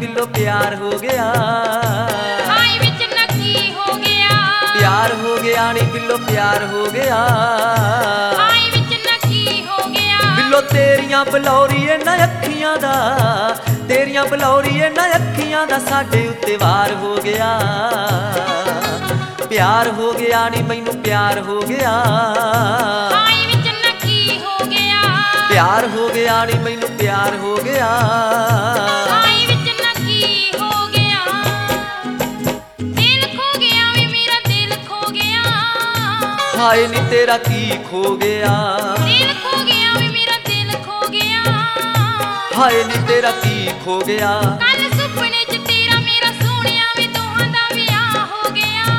Below प्यार हो गया। हाय विच नकी हो गया। प्यार हो गया नी बिलो प्यार हो गया। हाय विच नकी हो गया। बिलो तेरियां बलौरीए ना अखियां दा, तेरियां बलौरीए ना अखियां दा साडे उत्ते वार हो गया। प्यार हो गया नी मैनू प्यार हो गया। हाय विच नकी हो गया। प्यार हो गया नी मैनू प्यार हो गया। हाय विच नकी हो गया। दिल खो गया वे मेरा दिल खो गया। हाय नी तेरा की खो गया। दिल खो गया वे मेरा दिल खो गया। हाय नी तेरा की खो गया। कल सुपने च तेरा मेरा सोहणिया वे दोहां दा विआह हो गया।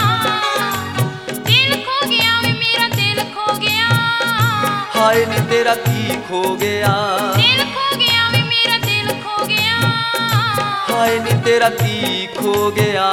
दिल खो गया वे मेरा दिल खो गया। हाय नी तेरा की खो गया। दिल खो गया वे मेरा दिल खो गया। हाय नी तेरा की खो गया।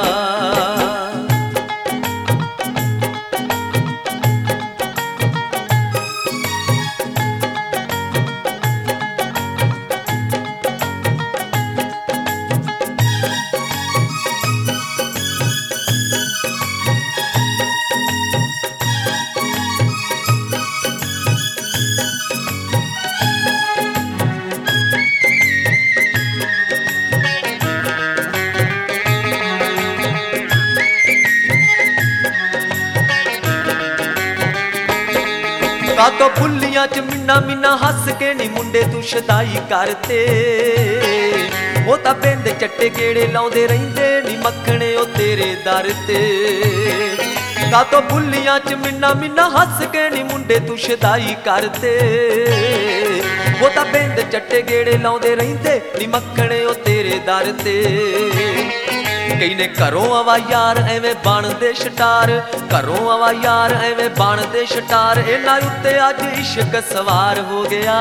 कातो फुल्लियां च मिन्ना मिन्ना हस के नी मुंडे तू शदाई करते। वो तां पिंड चट्टे गेड़े लाउंदे रहिंदे नी मक्खणे ओ तेरे दर ते। कातो फुल्लियां च मिन्ना मिन्ना हस के नी मुंडे तू शदाई करते। वो तां पिंड चट्टे गेड़े लाउंदे रहिंदे नी मक्खणे ओ तेरे दर ते। कई ने घरों आवा यार एवें बनदे शटार, घरों आवा यार एवें बनदे शटार। इन्हां उत्ते अज इश्क सवार हो गया।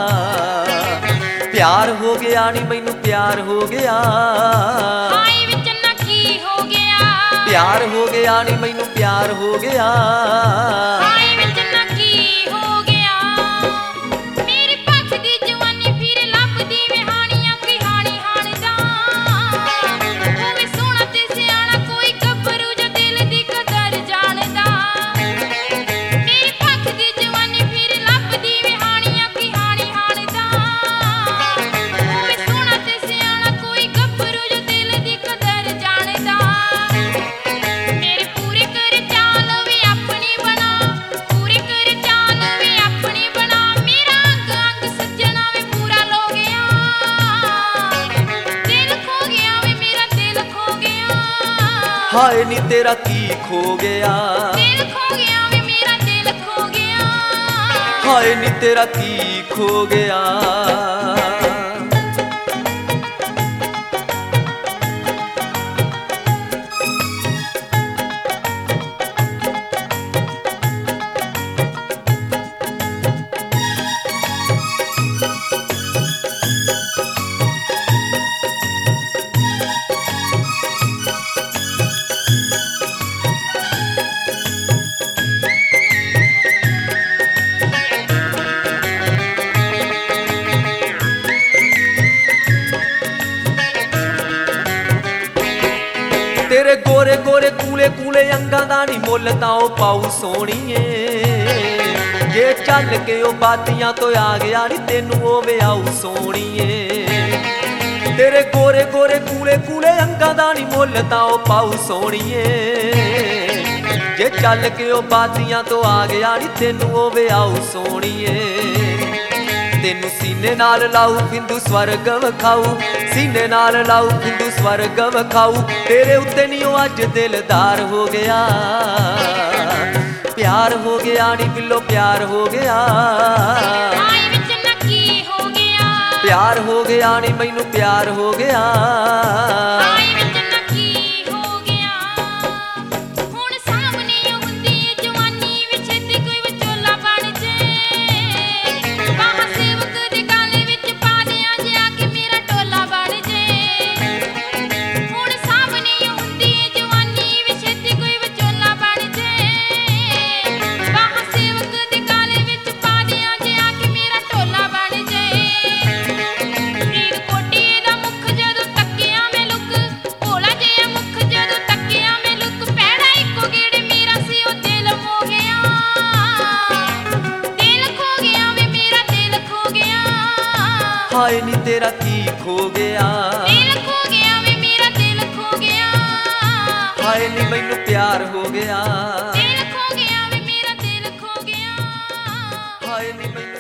प्यार हो गया नी मैनू प्यार हो गया। हाय विच नकी हो गया। प्यार हो गया नी मैनू प्यार हो गया। हाय विच नकी हो गया। मेरी पख दी जवानी फिर लभदी वे हाणियां कोई हाणी हाणदा। होवे सोहणा ते सियाणा कोई गभरू जो दिल दी कदर जाणदा। मेरी पख दी जवानी फिर लभदी वे हाणियां कोई हाणी हाणदा। होवे सोहणा ते सियाणा कोई गभरू जो दिल दी कदर जाणदा। मेरे पूरे कर चाल वे अपनी बना, पूरे कर चाल वे अपनी बना। मेरा अंग अंग सज्जना वे पूरा लो गया। दिल खो गया वे मेरा दिल खो गया। हाय नी तेरा की खो गया। दिल खो गया वे मेरा दिल खो गया। हाय नी तेरा की खो गया। तेरे गोरे गोरे कूले कूले अंगां दा नी मुੱਲ तां ओ पाऊ सोहणीए। जे चल के ओ बातियां तो आ गया नी तेनू ओ विआऊ सोहणीए। तेरे गोरे गोरे कूले कूले अंगां दा नी मुੱਲ तां ओ पाऊ सोहणीए। जे चल के ओ बातियां तो आ गया नी तेनू ओ विआऊ सोहणीए। तेनू सीने नाल लाऊ बिंदु स्वर्ग वखाऊ, सीने नाल लाऊ बिंदु स्वर्ग वखाऊ। तेरे उत्ते नी ओ अज दिलदार हो गया। प्यार हो गया नी बिलो प्यार हो गया। हाय विच नकी हो गया। प्यार हो गया नी मैनू प्यार हो गया। हाय विच नकी हो गया। हुण सामने हुंदी जवानी विच छेती कोई विचोला बण जे। बाह सेवक दे गल विच पा दियां जे आके मेरा टोला बण जे। हुण सामने हुंदी जवानी विच छेती कोई विचोला बण जे। बाह सेवक दे गल विच पा दियां जे आके मेरा टोला बण जे। फरीदकोटी दा मुख जदों ਹਾਏ ਨੀ ਤੇਰਾ ਕੀ ਖੋ ਗਿਆ, ਦਿਲ ਖੋ ਗਿਆ ਵੇ ਮੇਰਾ ਦਿਲ ਖੋ ਗਿਆ, ਹਾਏ ਨੀ ਮੈਨੂੰ ਪਿਆਰ ਹੋ ਗਿਆ, ਦਿਲ ਖੋ ਗਿਆ ਵੇ ਮੇਰਾ ਦਿਲ ਖੋ ਗਿਆ, ਹਾਏ ਨੀ ਮੈਨੂੰ